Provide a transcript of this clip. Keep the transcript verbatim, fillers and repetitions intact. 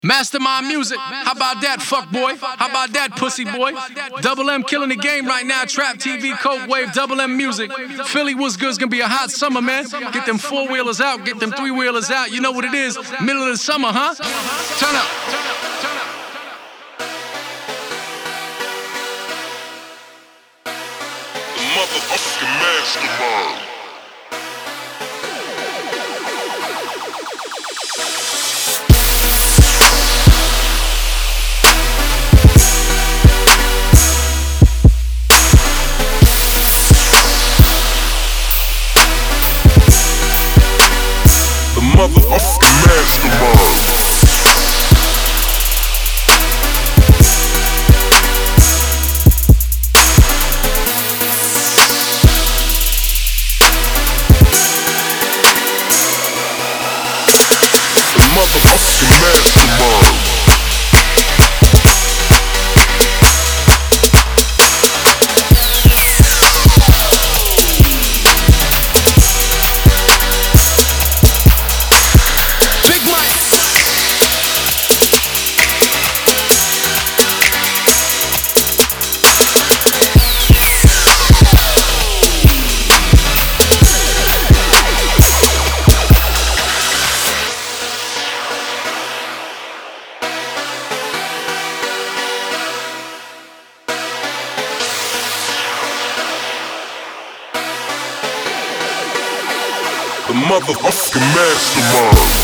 Mastermind music, how about that, fuck boy? How about that, pussy boy? Double M killing the game right now. Trap T V, Coke Wave, Double M music. Philly, what's good? It's gonna be a hot summer, man. Get them four wheelers out, get them three wheelers out. You know what it is? Middle of the summer, huh? Turn up. The motherfucking mastermind. Motherfucking mastermind. The motherfucking mastermind. The motherfucking mastermind.